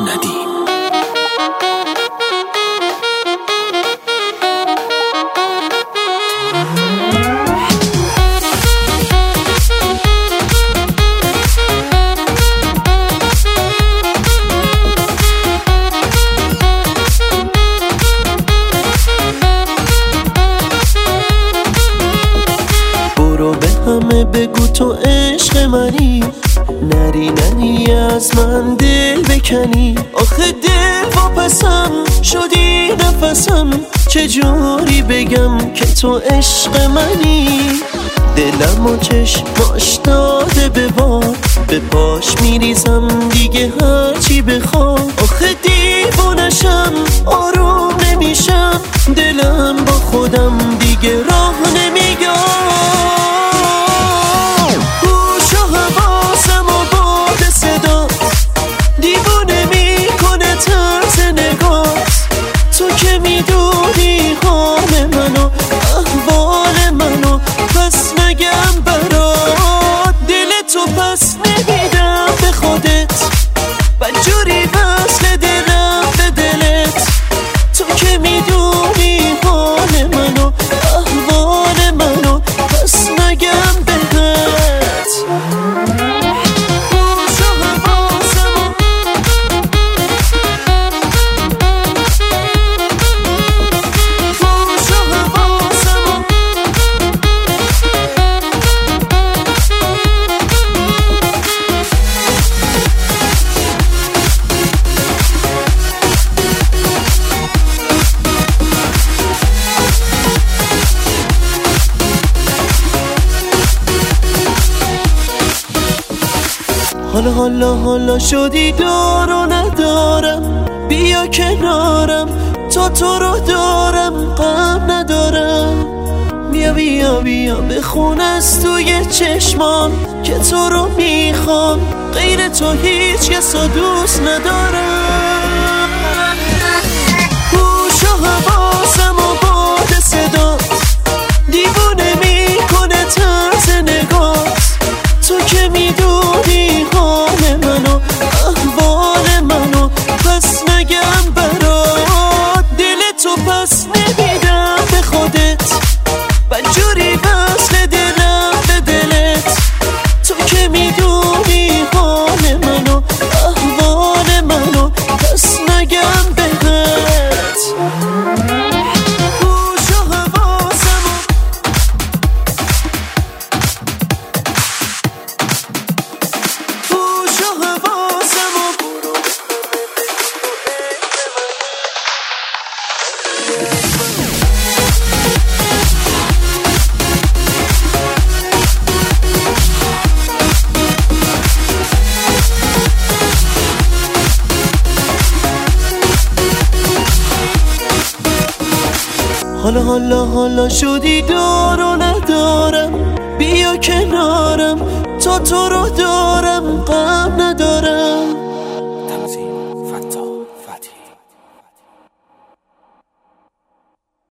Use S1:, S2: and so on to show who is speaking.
S1: ندیم. برو به همه بگو تو عشق منی، نری از من دل بکنی. آخه دل واپسم شدی نفسم، چجوری بگم که تو عشق منی. دلم و چشماش داده به باد، به پاش میریزم دیگه هرچی بخوام. آخه دیوونشم آروم نمیشم، دلم با خودم دیگه راه نمیگم. حالا شدی دار و ندارم، بیا کنارم تو رو دارم، غم ندارم. بیا بخون از توی چشمان که تو رو میخوام، غیر تو هیچ کس رو دوست ندارم. گوش و حواسم و باد صدات دیوونه میکنه، طرز نگات تو که میدونی حال منو احوال منو، پس نگم برات دل تو پس نمیدم به خودت، بدجوری وصل دلم به دلت. تو که میدونی حال منو احوال منو، پس نگم بهت. حالا شدی دار و ندارم، بیا کنارم تو رو دارم، غم ندارم.